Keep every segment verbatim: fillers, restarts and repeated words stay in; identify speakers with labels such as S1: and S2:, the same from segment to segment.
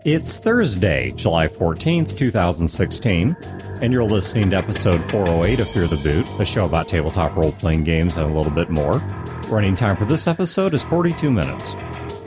S1: It's Thursday, July fourteenth, twenty sixteen, and you're listening to episode four oh eight of Fear the Boot, a show about tabletop role-playing games and a little bit more. Running time for this episode is forty-two minutes.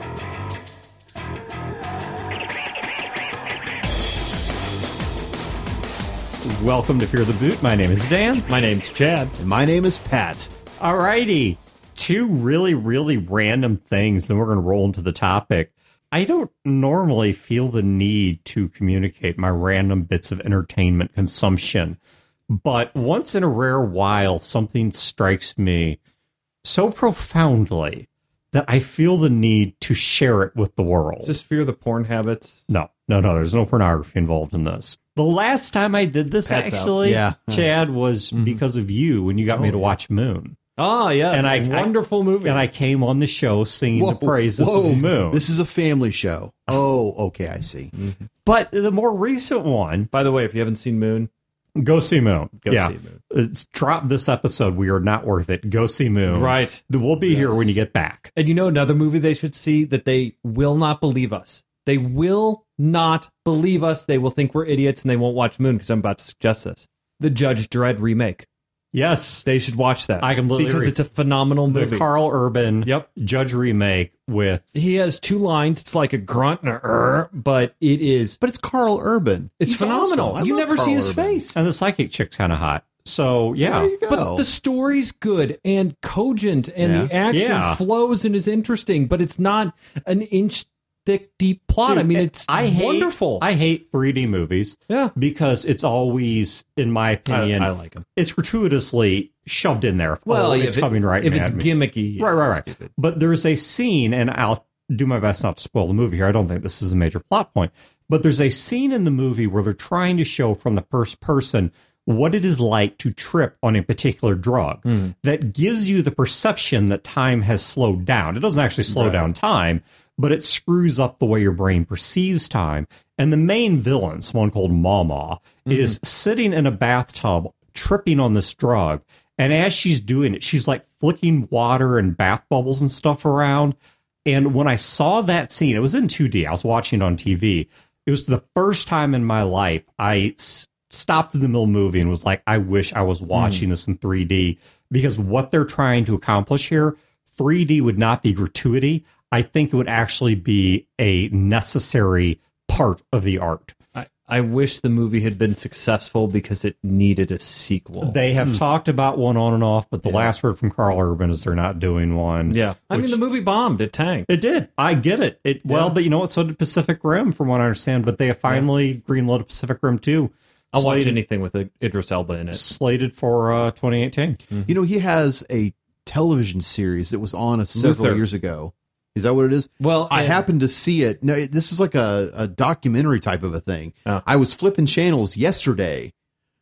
S1: Welcome to Fear the Boot. My name is Dan.
S2: My name's Chad.
S3: And my name is Pat.
S1: Alrighty. Two really, really random things, then we're going to roll into the topic. I don't normally feel the need to communicate my random bits of entertainment consumption, but once in a rare while, something strikes me so profoundly that I feel the need to share it with the world.
S2: Is this Fear the Porn Habits?
S1: No, no, no, there's no pornography involved in this. The last time I did this,
S2: Pat's
S1: actually,
S3: yeah.
S1: Chad, was mm-hmm. because of you when you got
S2: oh,
S1: me to
S2: yeah.
S1: watch Moon.
S2: Oh, yes,
S1: and
S2: a
S1: I,
S2: wonderful
S1: I,
S2: movie.
S1: And I came on the show singing
S3: whoa,
S1: the praises
S3: whoa.
S1: of the Moon.
S3: This is a family show. Oh, okay, I see.
S2: Mm-hmm.
S1: But the more recent one...
S2: By the way, if you haven't seen Moon...
S1: Go see Moon.
S2: Go
S1: yeah.
S2: see Moon.
S1: It's drop this episode. We are not worth it. Go see Moon.
S2: Right.
S1: We'll be
S2: yes.
S1: here when you get back.
S2: And you know another movie they should see that they will not believe us. They will not believe us. They will think we're idiots and they won't watch Moon because I'm about to suggest this. The Judge Dredd remake.
S1: Yes.
S2: They should watch that.
S1: I completely
S2: Because
S1: agree.
S2: It's a phenomenal movie.
S1: The Carl Urban
S2: yep.
S1: Judge remake with...
S2: He has two lines. It's like a grunt and a er, but it is...
S3: But it's Carl Urban.
S2: It's
S3: He's
S2: phenomenal.
S3: awesome.
S2: You
S3: love
S2: never
S3: Carl
S2: see his
S3: Urban.
S2: face.
S1: And the psychic chick's kind of hot. So, yeah.
S3: There you go.
S2: But the story's good and cogent, and
S3: Yeah.
S2: the action
S1: Yeah.
S2: flows and is interesting, but it's not an inch thick, deep plot.
S1: Dude,
S2: I mean, it's
S1: I hate,
S2: wonderful.
S1: I hate three D movies.
S2: Yeah.
S1: Because it's always, in my opinion...
S2: I, I like them.
S1: It's gratuitously shoved in there.
S2: Well,
S1: oh,
S2: if
S1: it's
S2: it-
S1: coming right
S2: If
S1: at
S2: it's
S1: me.
S2: gimmicky. yeah,
S1: Right, right, right.
S2: stupid.
S1: But there's a scene, and I'll do my best not to spoil the movie here. I don't think this is a major plot point. But there's a scene in the movie where they're trying to show from the first person what it is like to trip on a particular drug
S2: Mm.
S1: that gives you the perception that time has slowed down. It doesn't actually slow
S2: Right.
S1: down time, but it screws up the way your brain perceives time. And the main villain, someone called Mama,
S2: Mm-hmm.
S1: is sitting in a bathtub tripping on this drug. And as she's doing it, she's like flicking water and bath bubbles and stuff around. And when I saw that scene, it was in two D. I was watching it on T V. It was the first time in my life I s- stopped in the middle of the movie and was like, I wish I was watching mm. this in three D, because what they're trying to accomplish here, three D would not be gratuity. I think it would actually be a necessary part of the art.
S2: I, I wish the movie had been successful because it needed a sequel.
S1: They have
S3: Hmm.
S1: talked about one on and off, but the
S2: Yeah.
S1: last word from Carl Urban is they're not doing one.
S2: yeah. I
S1: which-
S2: mean, the movie bombed. It tanked.
S1: It did. I get it. It well,
S2: Yeah.
S1: but you know what? So did Pacific Rim, from what I understand. But they have finally greenlit Pacific Rim two.
S2: I'll watch
S1: slated,
S2: anything with Idris Elba in it.
S1: slated for uh, twenty eighteen.
S3: You know, he has a television series that was on several
S2: Luther.
S3: years ago. Is that what it is?
S2: Well,
S3: I
S2: and-
S3: happened to see it. No, it, this is like a, a documentary type of a thing.
S2: Oh.
S3: I was flipping channels yesterday,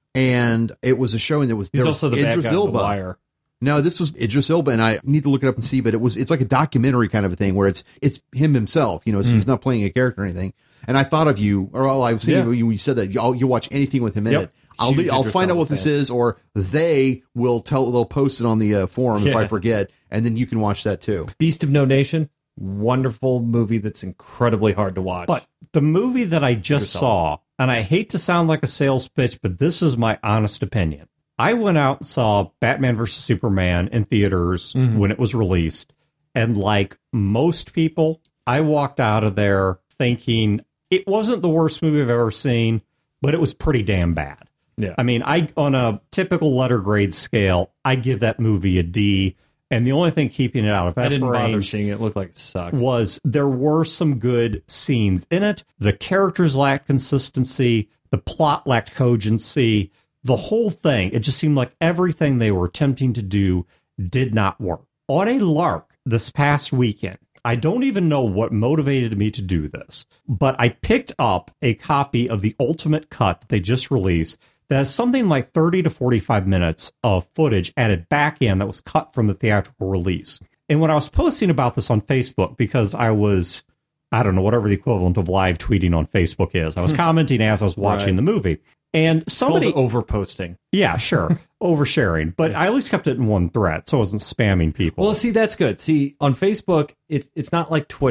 S3: and it was a show, and there was,
S2: He's
S3: there
S2: also
S3: was
S2: the bad
S3: Idris
S2: guy in The
S3: Elba.
S2: Wire.
S3: No, this was Idris Elba, and I need to look it up and see, but it was it's like a documentary kind of a thing where it's it's him himself, you know, so
S2: Mm.
S3: he's not playing a character or anything. And I thought of you, or all I was seeing
S2: Yeah.
S3: you when you said that you'll you watch anything with him in
S2: Yep.
S3: it. I'll
S2: Huge
S3: I'll
S2: Idris
S3: find out
S2: Elba
S3: what this
S2: fan.
S3: is, or they will tell they'll post it on the uh, forum if
S2: Yeah.
S3: I forget, and then you can watch that too.
S2: Beast of No Nation. Wonderful movie that's incredibly hard to watch.
S1: But the movie that I just
S2: Idris
S1: saw, and I hate to sound like a sales pitch, but this is my honest opinion. I went out and saw Batman versus Superman in theaters
S2: Mhm.
S1: when it was released. And like most people, I walked out of there thinking it wasn't the worst movie I've ever seen, but it was pretty damn bad.
S2: Yeah.
S1: I mean, I on a typical letter grade scale, I give that movie a D. And the only thing keeping it out of F
S2: I didn't bother
S1: range
S2: seeing it. It looked like it sucked.
S1: was there were some good scenes in it. The characters lacked consistency. The plot lacked cogency. The whole thing, it just seemed like everything they were attempting to do did not work. On a lark this past weekend, I don't even know what motivated me to do this, but I picked up a copy of the Ultimate Cut that they just released that has something like thirty to forty-five minutes of footage added back in that was cut from the theatrical release. And when I was posting about this on Facebook, because I was, I don't know, whatever the equivalent of live tweeting on Facebook is, I was commenting as I was watching
S2: Right.
S1: the movie. And somebody,
S2: Called overposting.
S1: yeah, sure, oversharing, but I at least kept it in one thread, so I wasn't spamming people.
S2: Well, see, that's good. See, on Facebook, it's it's not like Twitter.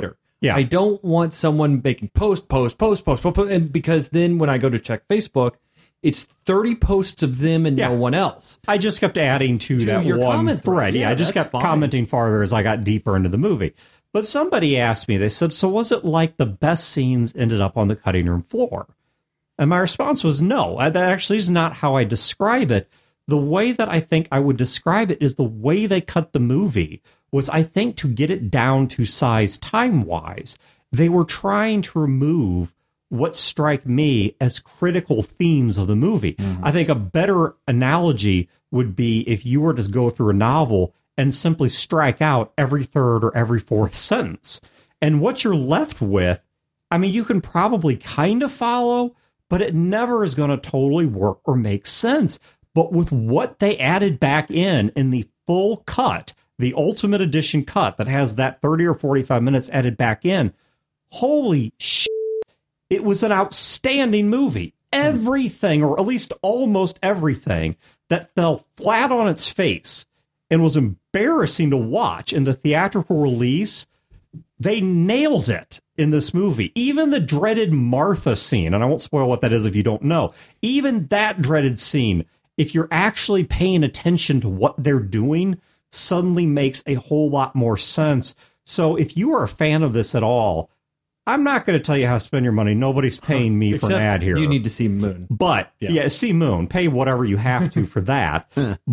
S1: Yeah.
S2: I don't want someone making post, post, post, post, post, post, and because then when I go to check Facebook, it's thirty posts of them and
S1: Yeah.
S2: no one else.
S1: I just kept adding to,
S2: To
S1: that
S2: your
S1: one
S2: comment
S1: thread.
S2: thread.
S1: Yeah,
S2: Yeah,
S1: I just
S2: that's
S1: kept
S2: fine.
S1: commenting farther as I got deeper into the movie. But somebody asked me, they said, so was it like the best scenes ended up on the cutting room floor? And my response was no. That actually is not how I describe it. The way that I think I would describe it is the way they cut the movie was, I think, to get it down to size time-wise, they were trying to remove what strike me as critical themes of the movie. Mm-hmm. I think a better analogy would be if you were to go through a novel and simply strike out every third or every fourth sentence. And what you're left with, I mean, you can probably kind of follow, but it never is going to totally work or make sense. But with what they added back in, in the full cut, the Ultimate Edition cut that has that thirty or forty-five minutes added back in, holy shit. It was an outstanding movie. Everything, or at least almost everything, that fell flat on its face and was embarrassing to watch in the theatrical release, they nailed it in this movie. Even the dreaded Martha scene, and I won't spoil what that is if you don't know, even that dreaded scene, if you're actually paying attention to what they're doing, suddenly makes a whole lot more sense. So if you are a fan of this at all, I'm not going to tell you how to spend your money. Nobody's paying me for an ad here.
S2: You need to see Moon.
S1: But, yeah. yeah, see Moon. Pay whatever you have to for that.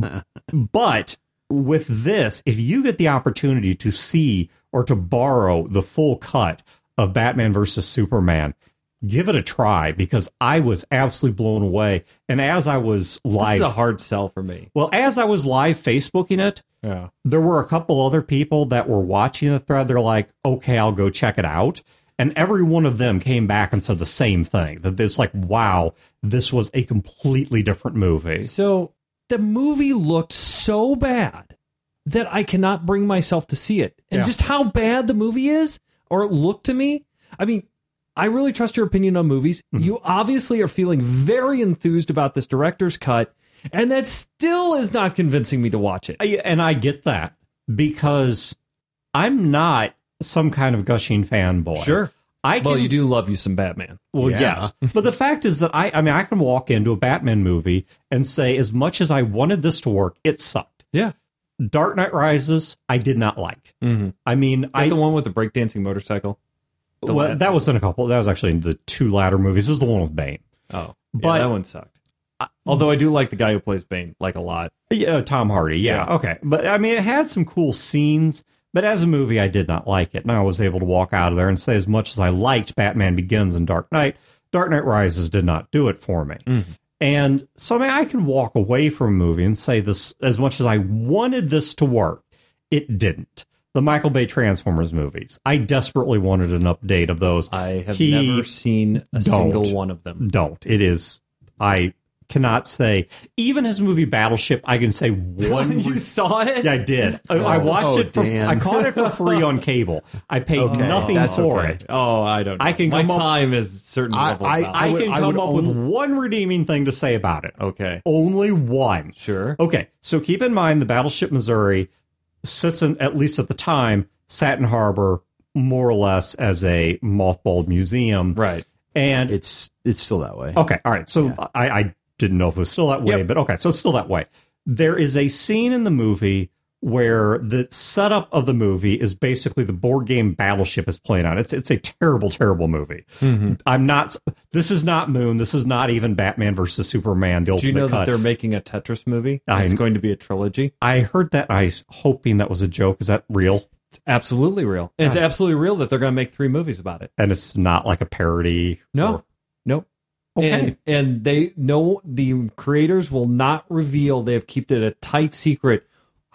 S1: But with this, if you get the opportunity to see or to borrow the full cut of Batman versus Superman, give it a try, because I was absolutely blown away. And as I was live...
S2: This is a hard sell for me.
S1: Well, as I was live Facebooking it,
S2: yeah.
S1: there were a couple other people that were watching the thread. They're like, okay, I'll go check it out. And every one of them came back and said the same thing, that it's like, wow, this was a completely different movie.
S2: So the movie looked so bad that I cannot bring myself to see it. And
S1: Yeah.
S2: just how bad the movie is, or it looked to me, I mean, I really trust your opinion on movies. Mm-hmm. You obviously are feeling very enthused about this director's cut, and that still is not convincing me to watch it.
S1: I, and I get that, because I'm not some kind of gushing fanboy.
S2: Sure.
S1: I can,
S2: well, you do love you some Batman.
S1: Well,
S3: Yeah.
S1: yes. But the fact is that I, I mean, I can walk into a Batman movie and say, as much as I wanted this to work, it sucked.
S2: Yeah.
S1: Dark Knight Rises, I did not like.
S2: Mm-hmm.
S1: I mean, I
S2: the one with the breakdancing motorcycle? The
S1: well,
S2: la-
S1: that was in a couple. That was actually in the two latter movies. This is the one with Bane.
S2: Oh,
S1: But-
S2: yeah, that one sucked. Although I do like the guy who plays Bane, like, a lot.
S1: Yeah, Tom Hardy. Yeah,
S2: Yeah.
S1: okay. But I mean, it had some cool scenes. But as a movie, I did not like it. And I was able to walk out of there and say, as much as I liked Batman Begins and Dark Knight, Dark Knight Rises did not do it for me.
S2: Mm-hmm.
S1: And so I mean, I can walk away from a movie and say this, as much as I wanted this to work, it didn't. The Michael Bay Transformers movies, I desperately wanted an update of those.
S2: I have
S1: He
S2: never seen a
S1: don't.
S2: single one of them.
S1: Don't. It is, I cannot say, even his movie Battleship, I can say one.
S2: You saw it?
S1: Yeah, I did. I, I watched
S3: Oh,
S1: it. For,
S3: Dan.
S1: I caught it for free on cable. I paid
S3: Okay,
S1: nothing
S3: that's
S1: for
S3: okay.
S1: it.
S2: Oh, I don't know.
S1: I can
S2: My
S1: come up-
S2: time is certain
S3: I-
S2: level
S3: I-
S2: of value.
S1: I,
S3: would-
S1: can
S3: I
S1: come
S3: would
S1: up with
S3: only-
S1: one redeeming thing to say about it.
S2: Okay.
S1: Only one.
S2: Sure.
S1: Okay, so keep in mind the Battleship Missouri sits in, at least at the time, sat in harbor more or less as a mothballed museum.
S2: Right.
S1: And
S3: It's it's still that way.
S1: okay, all right. So
S3: Yeah.
S1: I, I didn't know if it was still that way,
S3: Yep.
S1: but okay, so it's still that way. There is a scene in the movie where the setup of the movie is basically the board game Battleship is playing on. It's it's a terrible, terrible movie.
S2: Mm-hmm.
S1: I'm not. This is not Moon. This is not even Batman versus Superman. The
S2: Do
S1: ultimate
S2: you know
S1: cut.
S2: that they're making a Tetris movie?
S1: I-
S2: It's going to be a trilogy.
S1: I heard that. I was hoping that was a joke. Is that real?
S2: It's absolutely real. It's absolutely real that they're going to make three movies about it.
S1: And it's not like a parody.
S2: No.
S1: or-
S2: Nope.
S1: Okay.
S2: And and they know the creators will not reveal. They have kept it a tight secret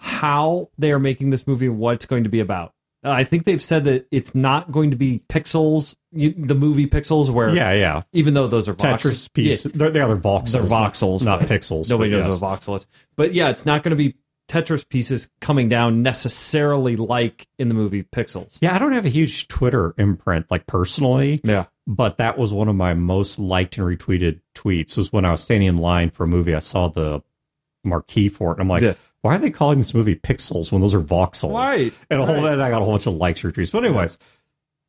S2: how they are making this movie and what it's going to be about. Uh, I think they've said that it's not going to be Pixels, you, the movie Pixels, where
S1: yeah, yeah.
S2: even though those are
S1: Tetris
S2: voxels,
S1: piece.
S2: yeah,
S1: They're, they're other voxels.
S2: they're voxels,
S1: not
S2: but
S1: pixels.
S2: Nobody
S1: but
S2: knows
S1: yes.
S2: what a voxel is. But yeah, it's not going to be Tetris pieces coming down necessarily like in the movie Pixels.
S1: Yeah, I don't have a huge Twitter imprint, like personally.
S2: Yeah.
S1: But that was one of my most liked and retweeted tweets. Was when I was standing in line for a movie, I saw the marquee for it, and I'm like,
S2: Yeah.
S1: why are they calling this movie Pixels when those are voxels?
S2: Right,
S1: And a whole
S2: right.
S1: and I got a whole bunch of likes, retweets. But anyways,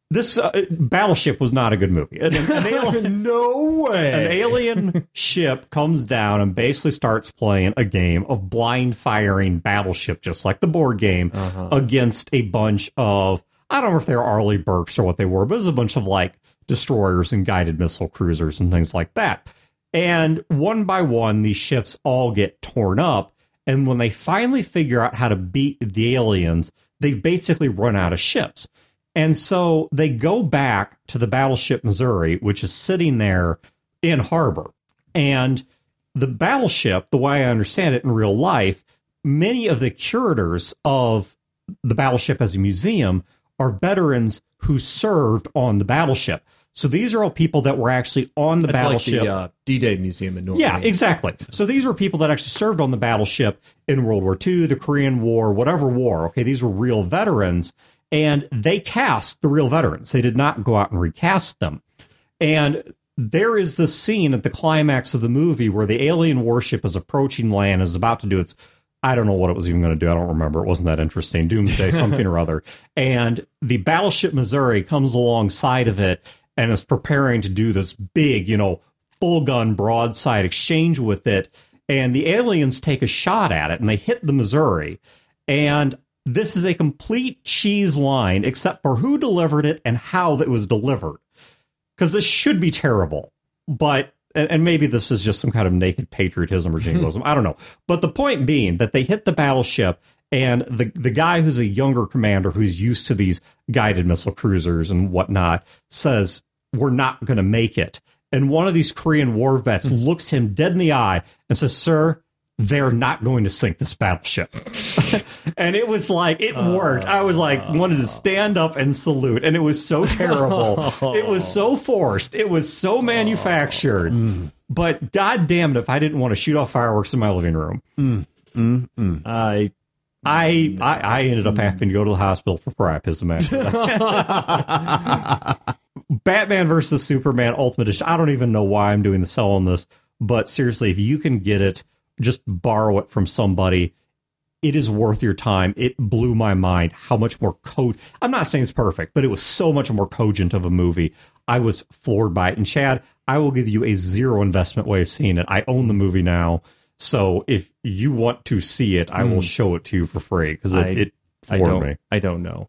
S1: This uh, Battleship was not a good movie. An, an alien,
S2: No way.
S1: an alien ship comes down and basically starts playing a game of blind firing Battleship, just like the board game, uh-huh. against a bunch of, I don't know if they're Arleigh Burkes or what they were, but it was a bunch of like destroyers and guided missile cruisers and things like that. And one by one, these ships all get torn up. And when they finally figure out how to beat the aliens, they've basically run out of ships. And so they go back to the battleship Missouri, which is sitting there in harbor. And the battleship, the way I understand it in real life, many of the curators of the battleship as a museum are veterans who served on the battleship. So these are all people that were actually on the
S2: That's
S1: battleship.
S2: Like the uh, D-Day Museum in Norway.
S1: Yeah, exactly. So these are people that actually served on the battleship in World War Two, the Korean War, whatever war. Okay, these were real veterans. And they cast the real veterans. They did not go out and recast them. And there is this scene at the climax of the movie where the alien warship is approaching land, is about to do its, I don't know what it was even going to do. I don't remember. It wasn't that interesting. Doomsday, something or other. And the battleship Missouri comes alongside of it and is preparing to do this big, you know, full gun broadside exchange with it. And the aliens take a shot at it and they hit the Missouri. And this is a complete cheese line, except for who delivered it and how it was delivered. Because this should be terrible. But, and, and maybe this is just some kind of naked patriotism or jingoism. I don't know. But the point being that they hit the battleship, and the, the guy who's a younger commander who's used to these guided missile cruisers and whatnot says, we're not going to make it. And one of these Korean war vets looks him dead in the eye and says, sir, they're not going to sink this battleship. And it was like, it worked. I was like, wanted to stand up and salute. And it was so terrible. It was so forced. It was so manufactured. Mm. But God damn it, if I didn't want to shoot off fireworks in my living room.
S3: Mm. Mm. Mm.
S2: I,
S1: I, I, I ended up having to go to the hospital for priapism. Batman versus Superman Ultimate Edition. I don't even know why I'm doing the sell on this. But seriously, if you can get it, just borrow it from somebody. It is worth your time. It blew my mind how much more code. I'm not saying it's perfect, but it was so much more cogent of a movie. I was floored by it. And Chad, I will give you a zero investment way of seeing it. I own the movie now. So if you want to see it, I mm. will show it to you for free because it, it floored
S2: I don't,
S1: me.
S2: I don't know.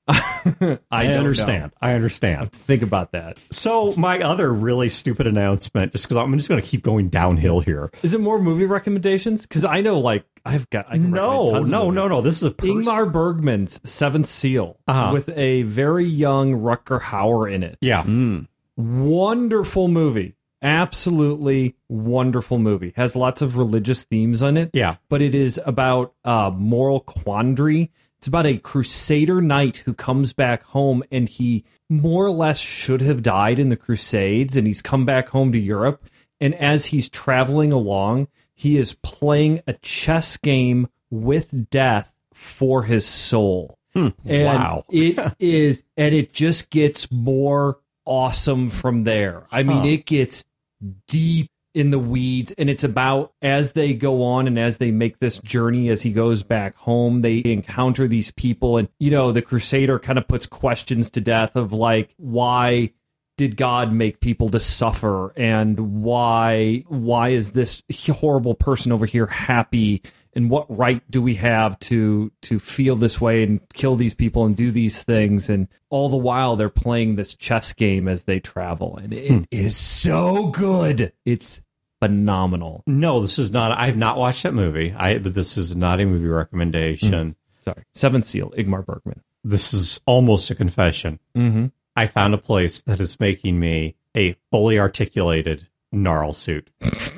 S1: I, I don't understand. Know. I understand. I have
S2: to think about that.
S1: So my other really stupid announcement, just because I'm just going to keep going downhill here.
S2: Is it more movie recommendations? Because I know, like, I've got... I can
S1: no, no, no, no. This is a... Pers-
S2: Ingmar Bergman's Seventh Seal uh-huh. with a very young Rutger Hauer in it.
S1: Yeah.
S2: Mm. Wonderful movie. Absolutely wonderful movie. Has lots of religious themes on it.
S1: Yeah.
S2: But it is about uh, moral quandary. It's about a crusader knight who comes back home and he more or less should have died in the Crusades, and he's come back home to Europe. And as he's traveling along, he is playing a chess game with death for his soul.
S1: Hmm.
S2: And
S1: wow.
S2: it is, and it just gets more awesome from there. I mean, huh. it gets deep in the weeds, and it's about as they go on and as they make this journey, as he goes back home, they encounter these people, and you know, the Crusader kind of puts questions to death of like, why did God make people to suffer, and why why is this horrible person over here happy, and what right do we have to to feel this way and kill these people and do these things? And all the while they're playing this chess game as they travel, and it hmm. is so good. It's phenomenal.
S1: No, this is not. I have not watched that movie. I this is not a movie recommendation.
S2: Mm. Sorry, Seventh Seal, Ingmar Bergman.
S1: This is almost a confession.
S2: Mm-hmm.
S1: I found a place that is making me a fully articulated Gnarl suit.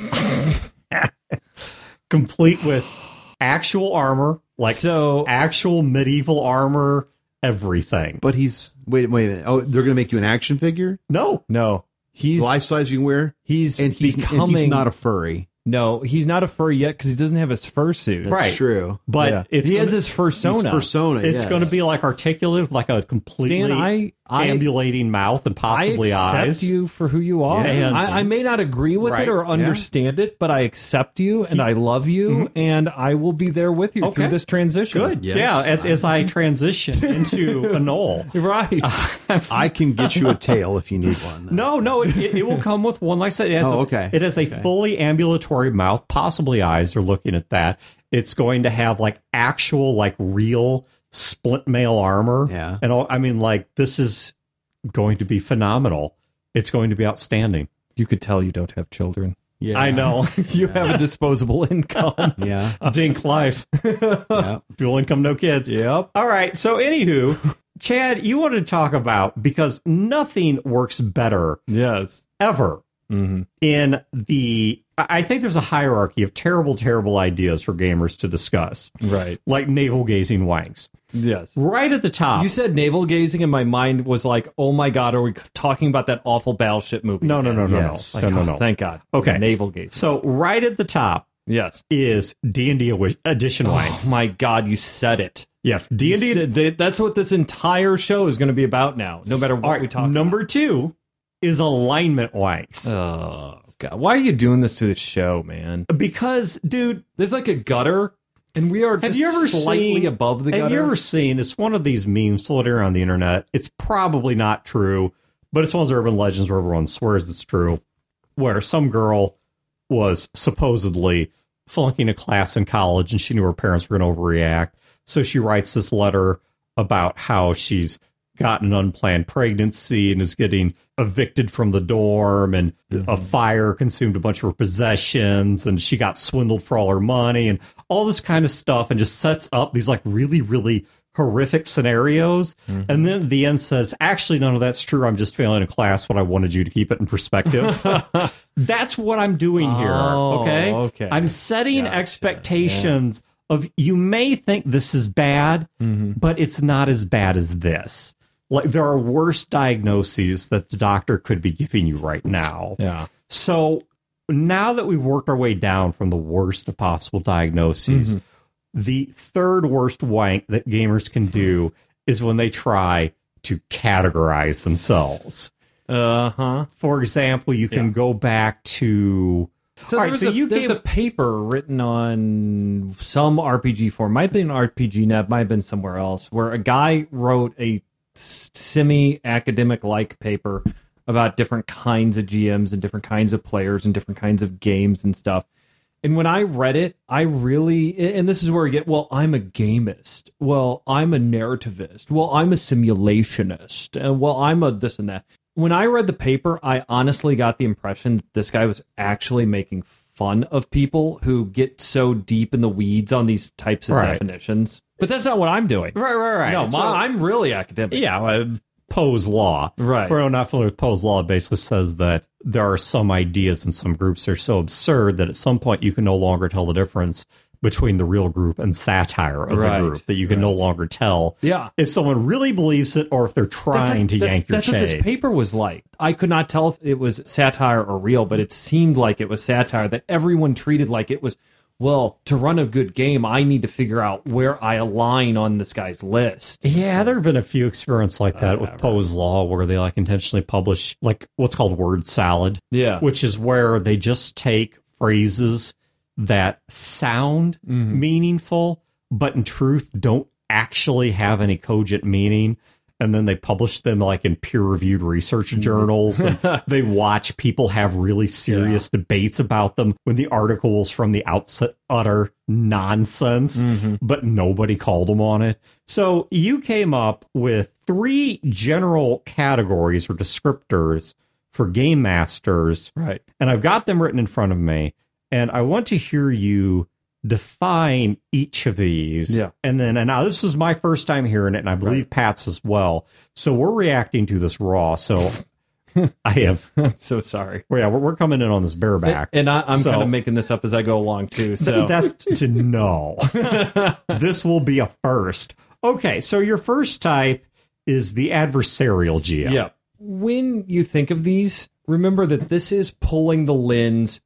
S1: Complete with actual armor, like
S2: so,
S1: actual medieval armor, everything.
S3: But he's, wait, wait a minute. Oh, they're going to make you an action figure?
S1: No.
S2: No. He's
S3: life size you can wear?
S2: He's
S3: and he's,
S2: becoming,
S3: and he's not a furry.
S2: No, he's not a furry yet because he doesn't have his fursuit.
S3: That's
S1: right.
S3: true.
S1: But
S2: yeah.
S1: it's
S2: he
S1: gonna,
S2: has his fursona.
S3: His fursona,
S1: It's
S3: yes.
S1: going to be like articulated, like a completely...
S2: Dan, I, I,
S1: ambulating mouth and possibly
S2: I accept
S1: eyes.
S2: you for who you are.
S1: Yeah.
S2: I, I may not agree with
S1: Right.
S2: it or understand it, but I accept you and I love you, mm-hmm. and I will be there with you
S1: Okay.
S2: through this transition.
S1: Good.
S3: Yes.
S1: Yeah, as, as I transition into a knoll.
S2: Right.
S3: I can get you a tail if you need one.
S1: No, no, it, it, it will come with one. Like I said, it has,
S3: Oh,
S1: a,
S3: okay.
S1: it has a
S3: Okay.
S1: fully ambulatory mouth, possibly eyes. They're looking at that. It's going to have like actual, like real splint mail armor.
S3: Yeah.
S1: And all, I mean, like, this is going to be phenomenal. It's going to be outstanding.
S2: You could tell you don't have children.
S3: Yeah.
S1: I know.
S2: You have a disposable income.
S3: Yeah.
S1: Dink life.
S3: yeah.
S1: Dual income, no kids.
S2: Yep.
S1: All right. So, anywho, Chad, you wanted to talk about, because nothing works better
S2: Yes.
S1: ever
S2: Mm-hmm.
S1: in the, I think there's a hierarchy of terrible, terrible ideas for gamers to discuss,
S2: Right.
S1: like navel gazing wanks.
S2: Yes.
S1: Right at the top.
S2: You said navel gazing, and my mind was like, "Oh my god, are we talking about that awful Battleship movie?"
S1: no, no, no, no,
S3: Yes.
S1: no, no, no, no.
S2: Thank God.
S1: Okay.
S2: Navel gazing.
S1: So right at the top
S2: Yes.
S1: is D and D edition wanks.
S2: Oh my god, you said it.
S1: Yes, D
S2: You
S1: and D.
S2: said that- that's what this entire show is going to be about now. No matter what
S1: All right,
S2: we talk.
S1: Number two is alignment wanks.
S2: about. Oh god, why are you doing this to the show, man?
S1: Because, dude,
S2: There's like a gutter, and we are just
S1: have you ever
S2: slightly
S1: seen,
S2: above the gutter.
S1: Have you ever seen, it's one of these memes floating around the internet. It's probably not true, but it's one of those urban legends where everyone swears it's true, where some girl was supposedly flunking a class in college and she knew her parents were going to overreact. So she writes this letter about how she's got an unplanned pregnancy and is getting evicted from the dorm, and mm-hmm. a fire consumed a bunch of her possessions, and she got swindled for all her money and all this kind of stuff, and just sets up these like really, really horrific scenarios. Mm-hmm. And then at the end says, actually, none of that's true. I'm just failing a class, but I wanted you to keep it in perspective. That's what I'm doing here.
S2: Oh,
S1: okay.
S2: okay.
S1: I'm setting
S2: Gotcha.
S1: expectations yeah. of, you may think this is bad, mm-hmm. but it's not as bad as this. Like, there are worse diagnoses that the doctor could be giving you right now.
S2: Yeah.
S1: So now that we've worked our way down from the worst of possible diagnoses, mm-hmm. the third worst wank that gamers can do is when they try to categorize themselves.
S2: Uh-huh.
S1: For example, you can yeah. go back to...
S2: So,
S1: All
S2: there
S1: right, so
S2: a,
S1: you
S2: there's
S1: gave...
S2: a paper written on some R P G forum, might have been R P G Net, might have been somewhere else, where a guy wrote a semi-academic-like paper about different kinds of G Ms and different kinds of players and different kinds of games and stuff. And when I read it, I really, and this is where we get, well, I'm a gamist. Well, I'm a narrativist. Well, I'm a simulationist. And well, I'm a this and that. When I read the paper, I honestly got the impression that this guy was actually making fun of people who get so deep in the weeds on these types of
S1: right.
S2: definitions. But that's not what I'm doing.
S1: Right, right, right.
S2: No,
S1: so,
S2: my, I'm really academic.
S1: Yeah, uh, Poe's law.
S2: Right.
S1: For anyone not familiar with Poe's law, it basically says that there are some ideas in some groups that are so absurd that at some point you can no longer tell the difference between the real group and satire of
S2: right.
S1: the group, that you can
S2: right.
S1: no longer tell
S2: yeah.
S1: if someone really believes it or if they're trying
S2: that's a,
S1: to
S2: that,
S1: yank your
S2: That's
S1: shade.
S2: what this paper was like. I could not tell if it was satire or real, but it seemed like it was satire, that everyone treated like it was, well, to run a good game, I need to figure out where I align on this guy's list.
S1: Yeah, so, there have been a few experiments like that
S2: uh,
S1: with Poe's law where they like intentionally publish like what's called word salad.
S2: Yeah.
S1: Which is where they just take phrases that sound mm-hmm. meaningful, but in truth don't actually have any cogent meaning. And then they publish them like in peer-reviewed research journals. And they watch people have really serious yeah. debates about them when the articles from the outset utter nonsense, mm-hmm. but nobody called them on it. So you came up with three general categories or descriptors for game masters.
S2: Right.
S1: And I've got them written in front of me. And I want to hear you define each of these.
S2: Yeah.
S1: And then, and now this is my first time hearing it, and I believe right. Pat's as well. So we're reacting to this raw. So I have.
S2: I'm so sorry.
S1: Well, yeah, we're, we're coming in on this bareback.
S2: And I, I'm
S1: so,
S2: kind of making this up as I go along, too. So
S1: that's to know. This will be a first. Okay. So your first type is the adversarial G M.
S2: Yeah. When you think of these, remember that this is pulling the lens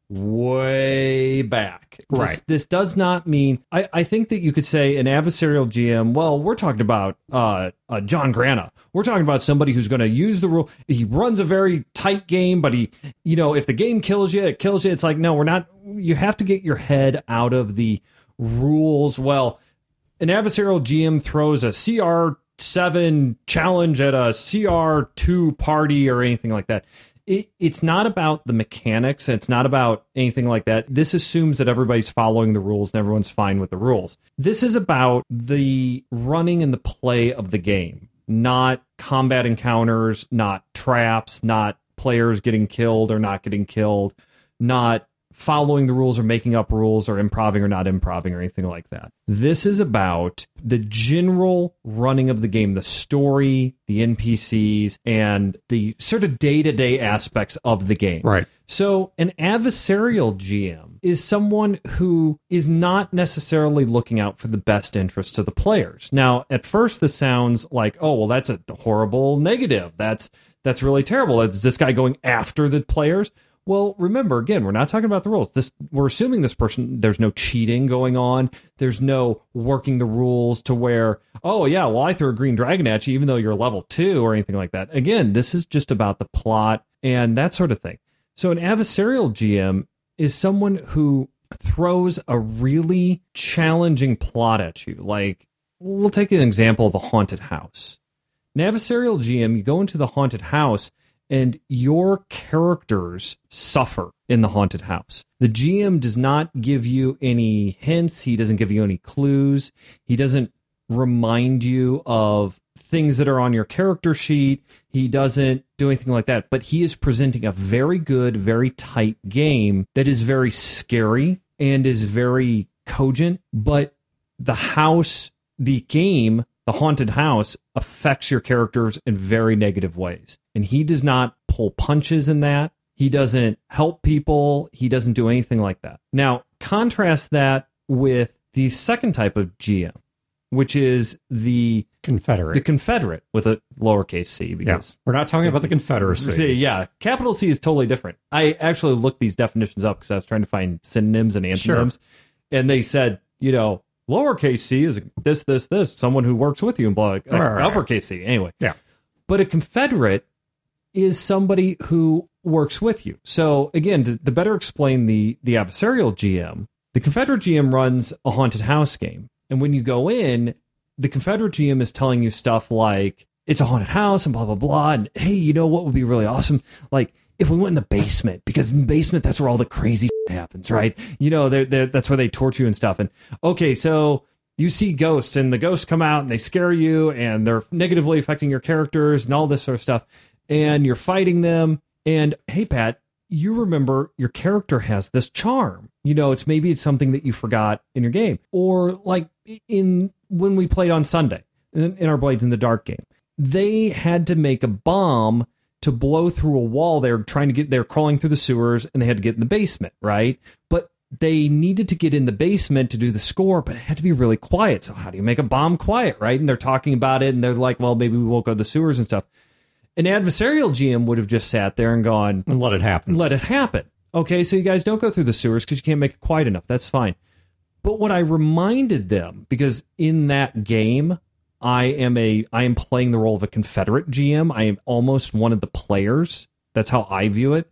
S2: way back. This,
S1: Right.
S2: This does not mean, I, I think that you could say an adversarial G M, well, we're talking about uh, uh, John Grana. We're talking about somebody who's going to use the rule. He runs a very tight game, but he, you know, if the game kills you, it kills you. It's like, no, we're not, you have to get your head out of the rules. Well, an adversarial G M throws a C R seven challenge at a C R two party or anything like that. It, it's not about the mechanics. It's not about anything like that. This assumes that everybody's following the rules and everyone's fine with the rules. This is about the running and the play of the game, not combat encounters, not traps, not players getting killed or not getting killed, not following the rules or making up rules or improving or not improving or anything like that. This is about the general running of the game, the story, the N P Cs, and the sort of day-to-day aspects of the game.
S1: Right.
S2: So an adversarial G M is someone who is not necessarily looking out for the best interests of the players. Now, at first, this sounds like, oh, well, that's a horrible negative. That's that's really terrible. Is this guy going after the players? Well, remember, again, we're not talking about the rules. This, we're assuming this person, there's no cheating going on. There's no working the rules to where, oh, yeah, well, I threw a green dragon at you, even though you're level two or anything like that. Again, this is just about the plot and that sort of thing. So an adversarial G M is someone who throws a really challenging plot at you. Like, we'll take an example of a haunted house. An adversarial G M, you go into the haunted house, and your characters suffer in the haunted house. The G M does not give you any hints. He doesn't give you any clues. He doesn't remind you of things that are on your character sheet. He doesn't do anything like that. But he is presenting a very good, very tight game that is very scary and is very cogent. But the house, the game, the haunted house affects your characters in very negative ways. And he does not pull punches in that. He doesn't help people. He doesn't do anything like that. Now, contrast that with the second type of G M, which is the
S1: Confederate.
S2: the Confederate with a lowercase c.
S1: Yeah.
S2: Because
S1: We're not talking about the Confederacy.
S2: yeah, capital C is totally different. I actually looked these definitions up because I was trying to find synonyms and antonyms.
S1: Sure.
S2: And they said, you know, lowercase c is this, this, this, someone who works with you, and blah, like,
S1: Right, right, right.
S2: uppercase c. Anyway.
S1: Yeah.
S2: But a Confederate is somebody who works with you. So again, to, to better explain the, the adversarial G M, the Confederate G M runs a haunted house game. And when you go in, the Confederate G M is telling you stuff like, it's a haunted house and blah, blah, blah. And hey, you know what would be really awesome? Like, if we went in the basement, because in the basement, that's where all the crazy happens, right? You know, they're, they're, that's where they torture you and stuff. And okay, so you see ghosts, and the ghosts come out and they scare you, and they're negatively affecting your characters and all this sort of stuff. And you're fighting them. And hey, Pat, you remember your character has this charm. You know, it's maybe it's something that you forgot in your game. Or like in when we played on Sunday in, in our Blades in the Dark game, they had to make a bomb to blow through a wall. They were trying to get, they're crawling through the sewers, and they had to get in the basement, right? But they needed to get in the basement to do the score, but it had to be really quiet. So how do you make a bomb quiet, right? And they're talking about it, and they're like, well, maybe we won't go to the sewers and stuff. An adversarial G M would have just sat there and gone,
S1: And let it happen.
S2: let it happen. Okay, so you guys don't go through the sewers because you can't make it quiet enough. That's fine. But what I reminded them, because in that game, I am a I am playing the role of a Confederate G M. I am almost one of the players. That's how I view it.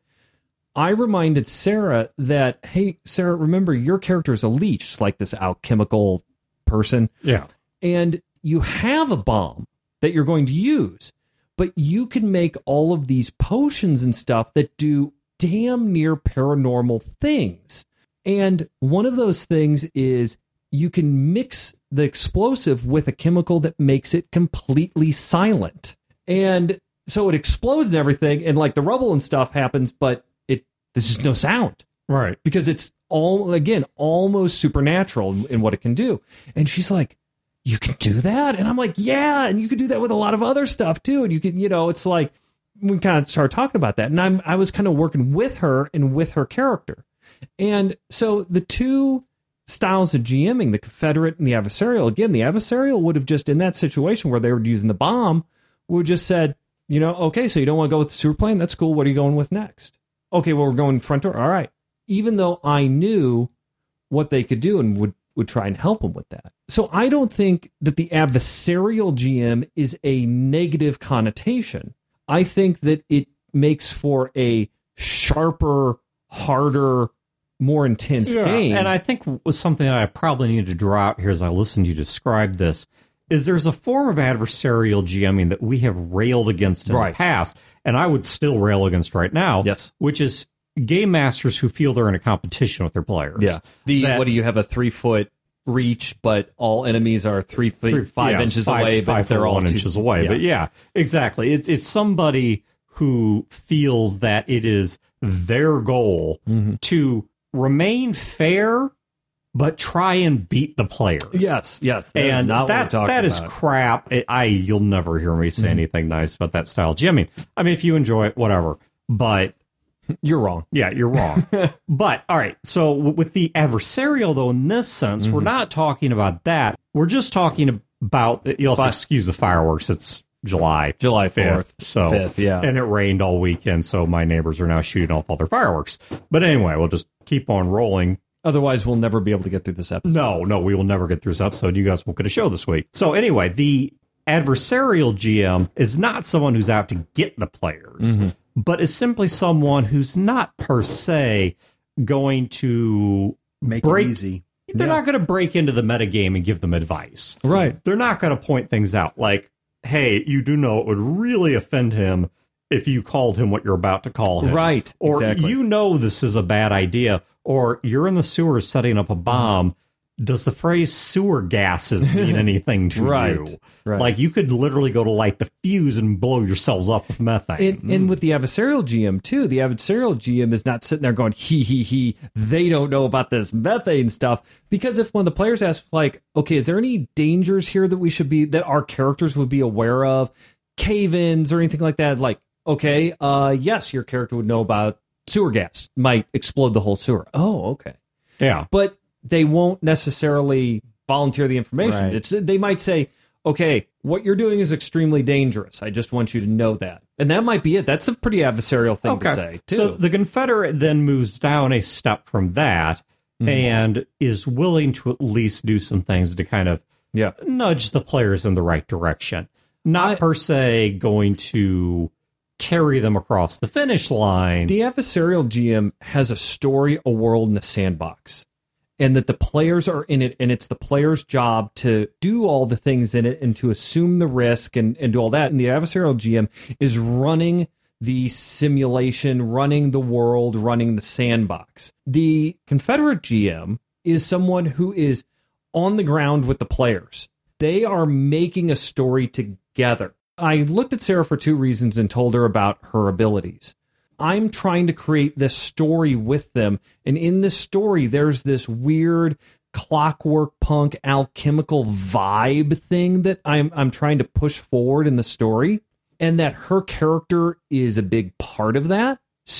S2: I reminded Sarah that, hey, Sarah, remember, your character is a leech, like this alchemical person.
S1: Yeah.
S2: And you have a bomb that you're going to use, but you can make all of these potions and stuff that do damn near paranormal things. And one of those things is you can mix the explosive with a chemical that makes it completely silent. And so it explodes and everything, and like the rubble and stuff happens, but it there's just no sound.
S1: Right.
S2: Because it's all, again, almost supernatural in, in what it can do. And she's like, you can do that? And I'm like, yeah, and you can do that with a lot of other stuff too. And you can, you know, it's like, we kind of started talking about that. And I'm, I was kind of working with her and with her character. And so the two styles of GMing, the Confederate and the adversarial, again, the adversarial would have just, in that situation where they were using the bomb, would have just said, you know, okay, so you don't want to go with the sewer plane? That's cool. What are you going with next? Okay, well, we're going front door. All right. Even though I knew what they could do and would, would try and help them with that. So I don't think that the adversarial G M is a negative connotation. I think that it makes for a sharper, harder, more intense
S1: yeah,
S2: game.
S1: And I think was something that I probably need to draw out here as I listen to you describe this, is there's a form of adversarial GMing that we have railed against in
S2: right.
S1: the past, and I would still rail against right now,
S2: yes.
S1: which is game masters who feel they're in a competition with their players.
S2: Yeah. The
S1: that,
S2: what do you have a three foot reach, but all enemies are three feet,
S1: three,
S2: five
S1: yeah,
S2: inches
S1: five,
S2: away, but
S1: five
S2: they're all
S1: one
S2: two,
S1: inches away.
S2: Yeah.
S1: But yeah, exactly. It's it's somebody who feels that it is their goal
S2: mm-hmm.
S1: to remain fair, but try and beat the players.
S2: Yes, yes. That
S1: and
S2: is not
S1: that,
S2: what we're talking
S1: that is
S2: about.
S1: crap. It, I You'll never hear me say mm-hmm. anything nice about that style of GMing. I mean, if you enjoy it, whatever. But
S2: you're wrong.
S1: Yeah, you're wrong. But all right. So with the adversarial, though, in this sense, mm-hmm. we're not talking about that. We're just talking about. You'll have
S2: Five.
S1: to excuse the fireworks. It's July
S2: July fourth,
S1: so
S2: fifth, yeah,
S1: and it rained all weekend, so my neighbors are now shooting off all their fireworks. But anyway, we'll just keep on rolling.
S2: Otherwise, we'll never be able to get through this episode.
S1: No, no, we will never get through this episode. You guys won't get a show this week. So anyway, the adversarial G M is not someone who's out to get the players, mm-hmm. but is simply someone who's not per se going to
S3: make
S1: break,
S3: it easy.
S1: They're yeah. not going to break into the metagame and give them advice.
S2: Right.
S1: They're not going to point things out like, hey, you do know it would really offend him if you called him what you're about to call him.
S2: Right.
S1: Or
S2: exactly.
S1: you know this is a bad idea. Or you're in the sewers setting up a bomb. Does the phrase sewer gases mean anything to
S2: right.
S1: you?
S2: Right.
S1: Like you could literally go to light the fuse and blow yourselves up with methane.
S2: And, mm. and with the adversarial G M, too, the adversarial G M is not sitting there going, he, he, he, they don't know about this methane stuff. Because if one of the players asks, like, okay, is there any dangers here that we should be, that our characters would be aware of? Cave-ins or anything like that? Like, okay, uh, yes, your character would know about sewer gas. Might explode the whole sewer. Oh, okay.
S1: Yeah.
S2: But they won't necessarily volunteer the information.
S3: Right.
S2: It's they might say, okay, what you're doing is extremely dangerous. I just want you to know that. And that might be it. That's a pretty adversarial thing
S1: okay.
S2: to say, too.
S1: So the Confederate then moves down a step from that mm-hmm. and is willing to at least do some things to kind of
S2: yeah.
S1: nudge the players in the right direction. Not I, per se going to carry them across the finish line.
S2: The adversarial G M has a story, a world, and a sandbox. And that the players are in it, and it's the player's job to do all the things in it and to assume the risk and, and do all that. And the adversarial G M is running the simulation, running the world, running the sandbox. The Confederate G M is someone who is on the ground with the players. They are making a story together. I looked at Sarah for two reasons and told her about her abilities. I'm trying to create this story with them. And in this story, there's this weird clockwork punk alchemical vibe thing that I'm I'm trying to push forward in the story. And that her character is a big part of that.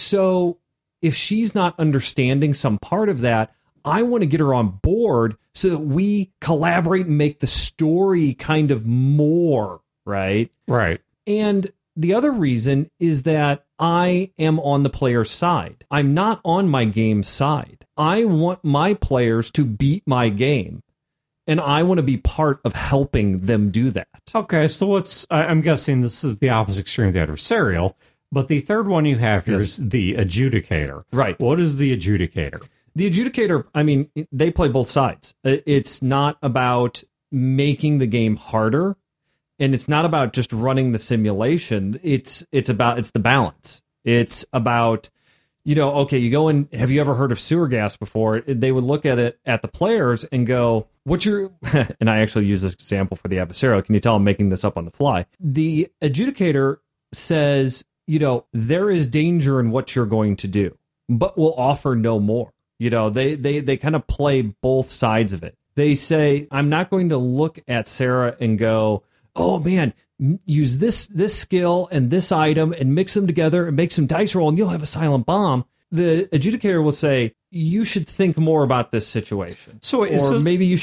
S2: So if she's not understanding some part of that, I want to get her on board so that we collaborate and make the story kind of more, right?
S1: Right.
S2: And the other reason is that I am on the player's side. I'm not on my game's side. I want my players to beat my game, and I want to be part of helping them do that.
S1: Okay, so what's, I'm guessing this is the opposite extreme of the adversarial, but the third one you have here yes. is the adjudicator.
S2: Right.
S1: What is the adjudicator?
S2: The adjudicator, I mean, they play both sides. It's not about making the game harder. And it's not about just running the simulation. It's it's about it's the balance. It's about, you know, okay, you go in. Have you ever heard of sewer gas before? They would look at it at the players and go, "What's your?" And I actually use this example for the adversarial. Can you tell I'm making this up on the fly? The adjudicator says, you know, there is danger in what you're going to do, but will offer no more. You know, they they they kind of play both sides of it. They say, I'm not going to look at Sarah and go, oh man, use this this skill and this item and mix them together and make some dice roll and you'll have a silent bomb. The adjudicator will say, you should think more about this situation. So,
S1: or
S2: so maybe you should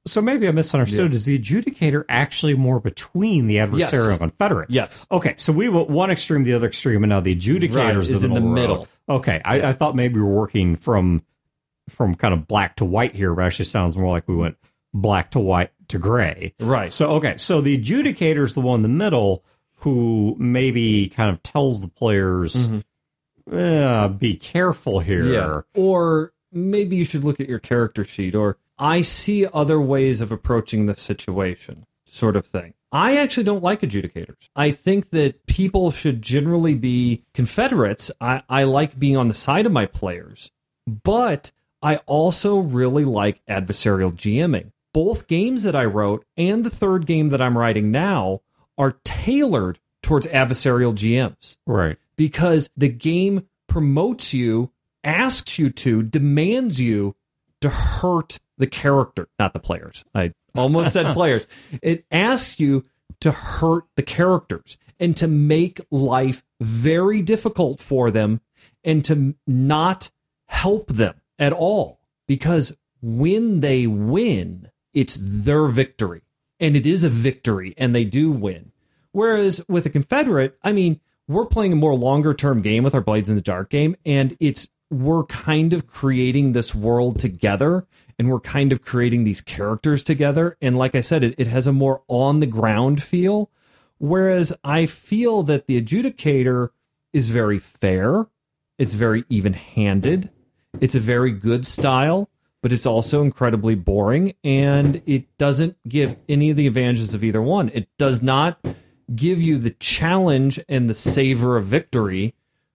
S1: So maybe I misunderstood.
S2: Yeah.
S1: Is the adjudicator actually more between the adversary
S2: Yes.
S1: and confederate?
S2: Yes.
S1: Okay, so we went one extreme, the other extreme, and now the adjudicator
S2: Right,
S1: is
S2: is in the
S1: road.
S2: middle.
S1: Okay, I, I thought maybe we were working from from kind of black to white here, but actually sounds more like we went black to white to gray.
S2: Right.
S1: So okay, so the adjudicator is the one in the middle who maybe kind of tells the players,
S2: Mm-hmm.
S1: eh, "Be careful here."
S2: Yeah. Or maybe you should look at your character sheet, or I see other ways of approaching this situation, sort of thing. I actually don't like adjudicators. I think that people should generally be Confederates. I, I like being on the side of my players, but I also really like adversarial GMing. Both games that I wrote and the third game that I'm writing now are tailored towards adversarial G Ms.
S1: Right.
S2: Because the game promotes you, asks you to, demands you to hurt the character, not the players. I almost said players. It asks you to hurt the characters and to make life very difficult for them and to not help them at all. Because when they win, it's their victory. And it is a victory, and they do win. Whereas with a Confederate, I mean, we're playing a more longer term game with our Blades in the Dark game, and it's we're kind of creating this world together, and we're kind of creating these characters together. And like I said, it, it has a more on the ground feel. Whereas I feel that the adjudicator is very fair. It's very even handed. It's a very good style, but it's also incredibly boring, and it doesn't give any of the advantages of either one. It does not give you the challenge and the savor of victory,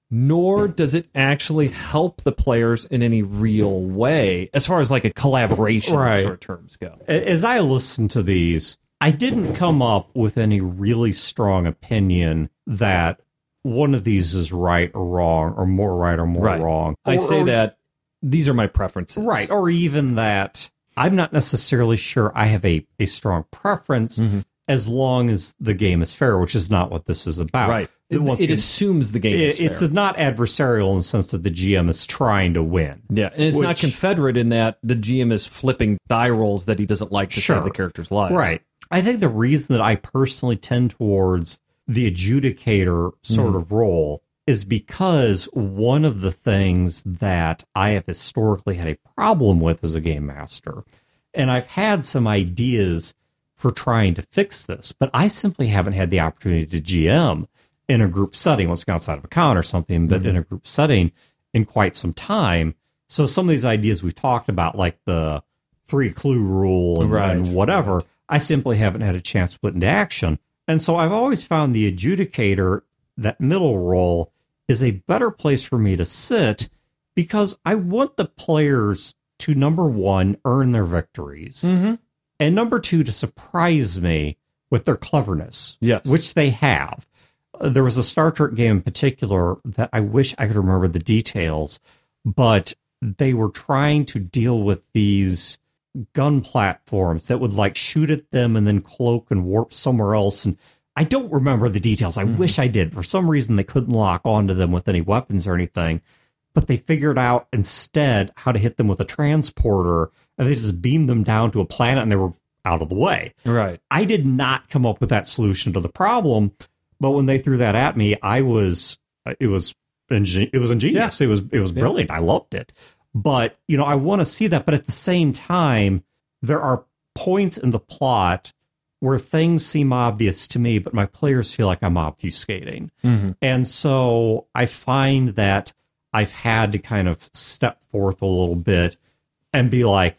S2: nor does it actually help the players in any real way as far as like a collaboration
S1: Right.
S2: short terms go.
S1: As I listened to these, I didn't come up with any really strong opinion that one of these is right or wrong, or more right or more
S2: Right.
S1: wrong.
S2: I
S1: Or-
S2: say
S1: or-
S2: that these are my preferences.
S1: Right. Or even that I'm not necessarily sure I have a, a strong preference
S2: Mm-hmm.
S1: as long as the game is fair, which is not what this is about.
S2: Right. It,
S1: Once
S2: it
S1: again,
S2: assumes the game is
S1: it- it's
S2: fair.
S1: not adversarial in the sense that the G M is trying to win.
S2: Yeah, and it's not
S1: Which-
S2: Confederate in that the G M is flipping die rolls that he doesn't like to
S1: Sure.
S2: save the character's lives.
S1: Right. I think the reason that I personally tend towards the adjudicator sort of role is because one of the things that I have historically had a problem with as a game master, and I've had some ideas for trying to fix this, but I simply haven't had the opportunity to G M in a group setting, once outside of a con or something, but in a group setting in quite some time. So some of these ideas we've talked about, like the three clue rule and,
S2: Right.
S1: and whatever, I simply haven't had a chance to put into action. And so I've always found the adjudicator, that middle role, is a better place for me to sit because I want the players to, number one, earn their victories,
S2: Mm-hmm.
S1: and number two, to surprise me with their cleverness,
S2: Yes.
S1: which they have. Uh, There was a Star Trek game in particular that I wish I could remember the details, but they were trying to deal with these gun platforms that would like shoot at them and then cloak and warp somewhere else. And I don't remember the details. I wish I did. For some reason, they couldn't lock onto them with any weapons or anything, but they figured out instead how to hit them with a transporter, and they just beamed them down to a planet and they were out of the way.
S2: Right.
S1: I did not come up with that solution to the problem, but when they threw that at me, I was it was ingen- it was ingenious. It was it was brilliant. I loved it. But, you know, I want to see that, but at the same time, there are points in the plot where things seem obvious to me, but my players feel like I'm obfuscating.
S2: Mm-hmm.
S1: And so I find that I've had to kind of step forth a little bit and be like,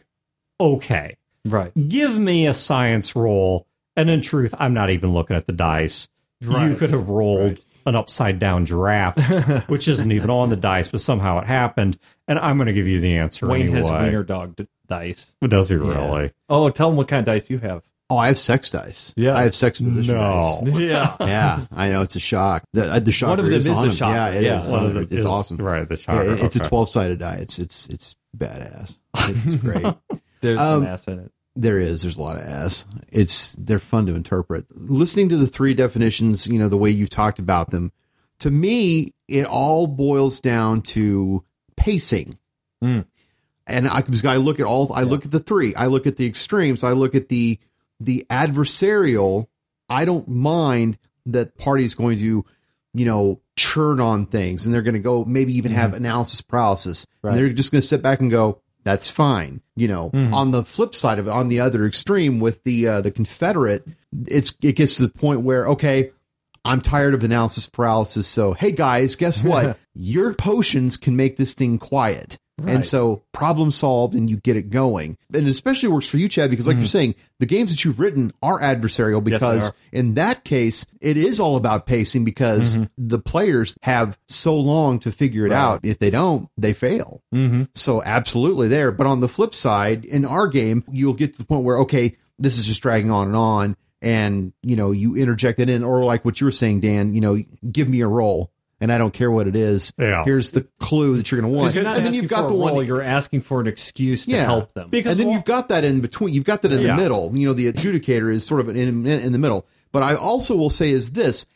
S1: okay,
S2: Right.
S1: give me a science roll. And in truth, I'm not even looking at the dice. You
S2: Right.
S1: could have rolled
S2: Right.
S1: an upside down giraffe, which isn't even on the dice, but somehow it happened. And I'm going to give you the answer
S2: Wayne
S1: anyway.
S2: has wiener dog d- dice.
S1: Does he
S3: Yeah.
S1: really?
S2: Oh, tell him what kind of dice you have.
S3: Oh, I have sex dice.
S2: Yeah.
S3: I have sex position
S1: No.
S3: dice.
S2: Yeah.
S3: Yeah, I know it's a shock. The, uh, the shocker
S2: One of them
S3: is,
S2: is
S3: on
S2: the
S3: them.
S2: shocker,
S3: Yeah, it
S2: yeah.
S3: is.
S1: One of them
S3: It's
S1: is-
S3: awesome.
S1: Right, the
S3: Yeah,
S1: shocker.
S3: it- it's a
S1: Okay.
S3: twelve sided die. It's it's it's badass. It's great.
S2: There's
S3: Um,
S2: some ass in it.
S3: There is. There's a lot of ass. It's they're fun to interpret. Listening to the three definitions, you know, the way you've talked about them, to me, it all boils down to pacing.
S2: Mm.
S3: And I, because I look at all, I look at the three, I look at the extremes, I look at the the adversarial. I don't mind that party is going to, you know, churn on things, and they're going to go maybe even mm-hmm. have analysis paralysis.
S2: Right.
S3: And they're just going to sit back and go, that's fine. You know, mm-hmm. on the flip side of it, on the other extreme with the uh, the Confederate, it's it gets to the point where, okay, I'm tired of analysis paralysis. So, hey guys, guess what? Your potions can make this thing quiet. Right. And so problem solved, and you get it going. And it especially works for you, Chad, because like mm-hmm. you're saying, the games that you've written are adversarial, because yes, in that case, it is all about pacing, because mm-hmm. the players have so long to figure it right. out. If they don't, they fail.
S2: Mm-hmm.
S3: So absolutely there. But on the flip side, in our game, you'll get to the point where, okay, this is just dragging on and on. And, you know, you interject it in, or like what you were saying, Dan, you know, give me a roll, and I don't care what it is.
S1: Yeah.
S3: Here's the clue that you're going to want.
S2: You're not
S3: and then you've got the one.
S2: Role, you're asking for an excuse to yeah. help them.
S3: Because and then well, you've got that in between. You've got that in yeah. the middle. You know, the adjudicator is sort of in, in the middle. But I also will say is this.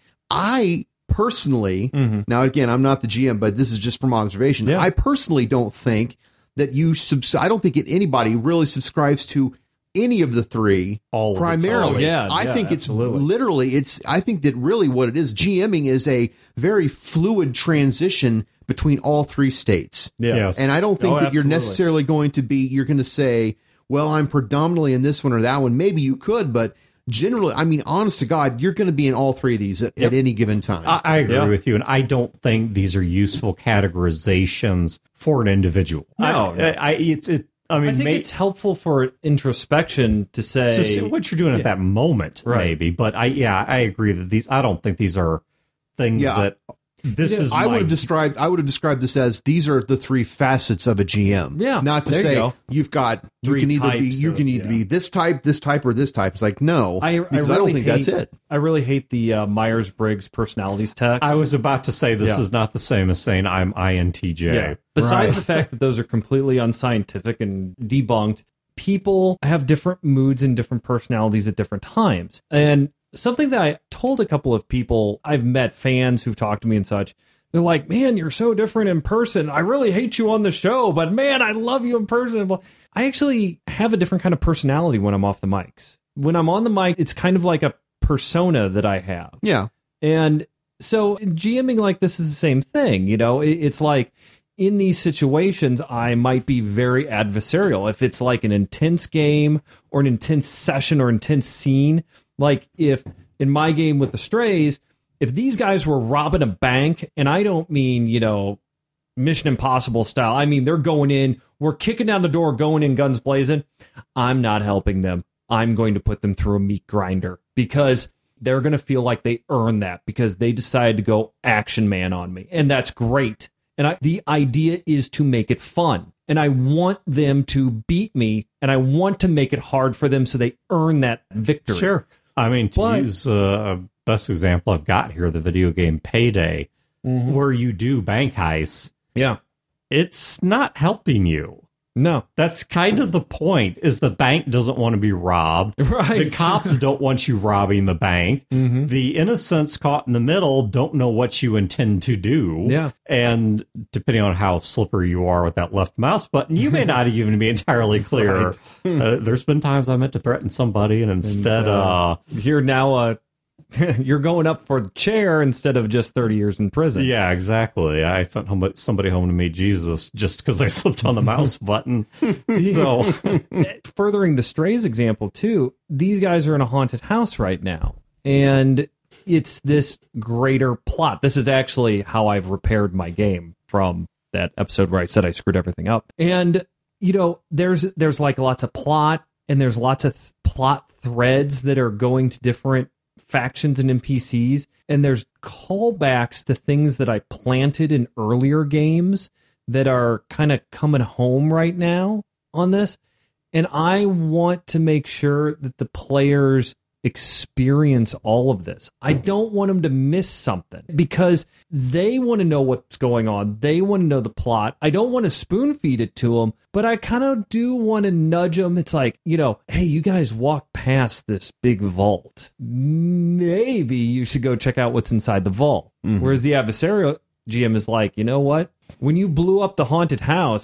S3: I personally, mm-hmm. now again, I'm not the G M, but this is just from observation. Yeah. I personally don't think that you, subs- I don't think it, anybody really subscribes to any of the three all primarily.
S2: The yeah,
S3: I
S2: yeah,
S3: think
S2: absolutely.
S3: It's literally, it's, I think that really what it is, GMing is a very fluid transition between all three states.
S2: Yeah.
S1: Yes.
S3: And I don't think
S2: oh,
S3: that
S2: absolutely.
S3: you're necessarily going to be, you're going to say, well, I'm predominantly in this one or that one. Maybe you could, but generally, I mean, honest to God, you're going to be in all three of these at, yep. at any given time.
S1: I, I agree
S2: yeah.
S1: with you, and I don't think these are useful categorizations for an individual.
S2: No,
S1: I,
S2: no.
S1: I, it's it. I mean,
S2: I think
S1: may,
S2: it's helpful for introspection to say,
S1: to see what you're doing
S2: yeah.
S1: at that moment,
S2: right.
S1: maybe. But I, yeah, I agree that these. I don't think these are things
S3: Yeah.
S1: that. This
S3: Yeah,
S1: is.
S3: I
S1: my,
S3: would have described. I would have described this as these are the three facets of a G M.
S2: Yeah,
S3: not to
S2: there
S3: say
S2: you go.
S3: you've got you
S2: Three
S3: can either be
S2: types
S3: you
S2: of-
S3: can either
S2: yeah.
S3: be this type, this type, or this type. It's like no,
S2: I, I,
S3: because
S2: really
S3: I don't think
S2: hate,
S3: that's it.
S2: I really hate the uh, Myers-Briggs personalities test.
S1: I was about to say this
S2: Yeah.
S1: is not the same as saying I'm I N T J.
S2: Yeah. Besides
S3: Right.
S2: the fact that those are completely unscientific and debunked, people have different moods and different personalities at different times. And something that I told a couple of people, I've met fans who've talked to me and such, they're like, man, you're so different in person. I really hate you on the show, but man, I love you in person. I actually have a different kind of personality when I'm off the mics. When I'm on the mic, it's kind of like a persona that I have.
S3: Yeah,
S2: And so GMing like this is the same thing. You know, it, it's like in these situations, I might be very adversarial. If it's like an intense game or an intense session or intense scene, like if in my game with the Strays, if these guys were robbing a bank, and I don't mean, you know, Mission Impossible style, I mean, they're going in, we're kicking down the door, going in guns blazing, I'm not helping them. I'm going to put them through a meat grinder because they're going to feel like they earned that because they decided to go action man on me. And that's great. And I, the idea is to make it fun. And I want them to beat me, and I want to make it hard for them so they earn that victory.
S1: Sure. I mean, to
S2: But-
S1: use uh, a best example I've got here, the video game Payday,
S2: Mhm.
S1: where you do bank heists,
S2: Yeah.
S1: it's not helping you.
S2: No.
S1: That's kind of the point, is the bank doesn't want to be robbed.
S2: Right.
S1: The cops don't want you robbing the bank.
S2: Mm-hmm.
S1: The innocents caught in the middle don't know what you intend to do.
S2: Yeah.
S1: And depending on how slippery you are with that left mouse button, you may not even be entirely clear.
S2: Right.
S1: Uh, there's been times I meant to threaten somebody, and instead,
S2: And, uh,
S1: uh,
S2: You're now uh, you're going up for the chair instead of just thirty years in prison.
S1: yeah, exactly. I sent home, somebody home to meet Jesus just because I slipped on the mouse button. So,
S2: Furthering the Strays example too, these guys are in a haunted house right now, and it's this greater plot. This is actually how I've repaired my game from that episode where I said I screwed everything up. And you know, there's there's like lots of plot, and there's lots of th- plot threads that are going to different factions and N P Cs, and there's callbacks to things that I planted in earlier games that are kind of coming home right now on this. And I want to make sure that the players experience all of this. I don't want them to miss something because they want to know what's going on. They want to know the plot. I don't want to spoon feed it to them, but I kind of do want to nudge them. It's like, you know, hey, you guys walk past this big vault. Maybe you should go check out what's inside the vault. Mm-hmm. Whereas the adversarial G M is like, you know what? When you blew up the haunted house,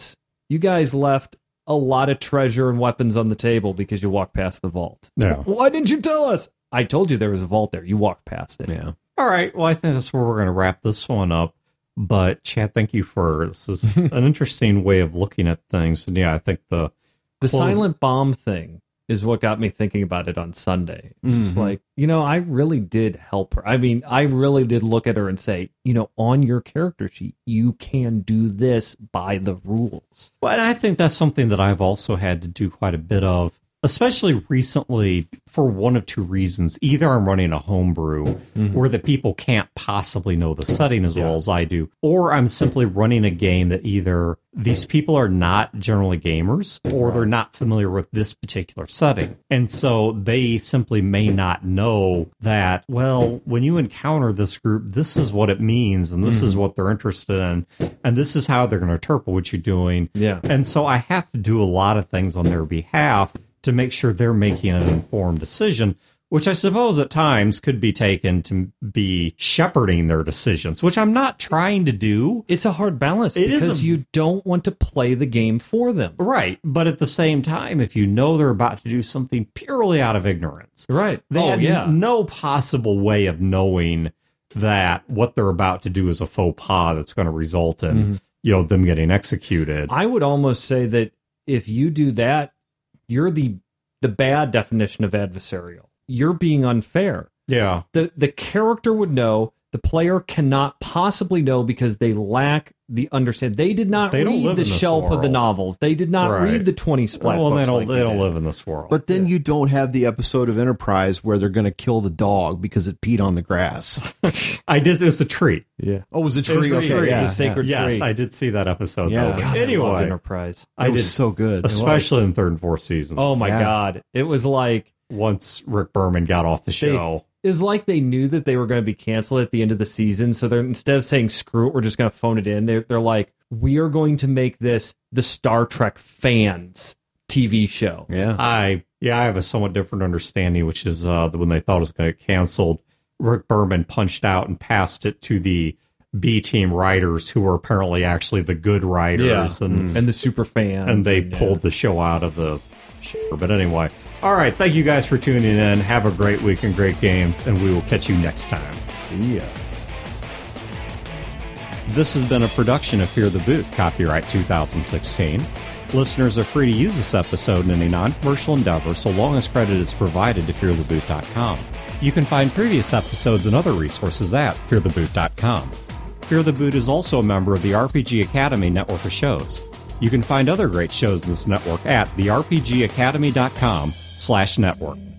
S2: you guys left a lot of treasure and weapons on the table because you walked past the vault.
S1: Yeah.
S2: Why didn't you tell us? I told you there was a vault there. You walked past it.
S3: Yeah.
S1: All right. Well, I think that's where we're going to wrap this one up. But Chad, thank you for this is an interesting way of looking at things. And yeah, I think the
S2: The
S1: close-
S2: silent bomb thing is what got me thinking about it on Sunday. It's
S3: Mhm.
S2: like, you know, I really did help her. I mean, I really did look at her and say, you know, on your character sheet, you can do this by the rules.
S1: Well, and I think that's something that I've also had to do quite a bit of, especially recently, for one of two reasons. Either I'm running a homebrew
S2: Mm-hmm.
S1: where the people can't possibly know the setting as well as I do, or I'm simply running a game that either these people are not generally gamers or they're not familiar with this particular setting. And so they simply may not know that, well, when you encounter this group, this is what it means and this is what they're interested in and this is how they're going to interpret what you're doing.
S2: Yeah.
S1: And so I have to do a lot of things on their behalf to make sure they're making an informed decision, which I suppose at times could be taken to be shepherding their decisions, which I'm not trying to do.
S2: It's a hard balance
S1: It is
S2: because
S1: a-
S2: you don't want to play the game for them.
S1: Right. But at the same time, if you know they're about to do something purely out of ignorance,
S2: Right.
S1: they
S2: oh,
S1: had
S2: yeah.
S1: no possible way of knowing that what they're about to do is a faux pas that's going to result in,
S2: Mm-hmm.
S1: you know, them getting executed.
S2: I would almost say that if you do that, you're the the bad definition of adversarial. You're being unfair.
S1: Yeah.
S2: The the character would know, the player cannot possibly know because they lack the understand. They did not
S1: They don't
S2: read
S1: live
S2: the
S1: in this
S2: shelf of the
S1: world.
S2: novels. They did not
S1: Right.
S2: read the twenty splat
S1: Well,
S2: books
S1: they don't,
S2: like
S1: they
S2: you
S1: don't
S2: did.
S1: live in this world.
S3: But then you don't have the episode of Enterprise where they're going to kill the dog because it peed on the grass.
S1: I did. It was a treat.
S2: Yeah.
S3: Oh, it was a
S1: It was
S3: tree.
S1: a
S3: Okay,
S1: tree.
S3: yeah,
S2: It's a sacred
S3: yeah.
S1: Yes,
S2: tree.
S1: I did see that episode.
S3: Yeah.
S1: Though.
S3: God,
S2: God, I loved
S1: Anyway,
S2: Enterprise.
S1: I
S3: It
S1: did,
S3: was so good.
S1: especially in third and fourth seasons.
S2: Oh my
S3: Yeah.
S2: God. It was like
S1: Once Rick Berman got off the show.
S2: it was like they knew that they were going to be canceled at the end of the season. So they're instead of saying screw it, we're just going to phone it in. They're, they're like, we are going to make this the Star Trek fans T V show.
S3: Yeah.
S1: I yeah, I have a somewhat different understanding, which is uh, when they thought it was going to get canceled, Rick Berman punched out and passed it to the B team writers, who were apparently actually the good writers, and
S2: And the super fans.
S1: and they
S2: yeah.
S1: pulled the show out of the show. But anyway, all right, thank you guys for tuning in. Have a great week and great games, and we will catch you next time.
S2: Yeah.
S1: This has been a production of Fear the Boot, copyright two thousand sixteen. Listeners are free to use this episode in any non-commercial endeavor so long as credit is provided to fear the boot dot com. You can find previous episodes and other resources at fear the boot dot com. Fear the Boot is also a member of the R P G Academy network of shows. You can find other great shows in this network at the r p g academy dot com slash network.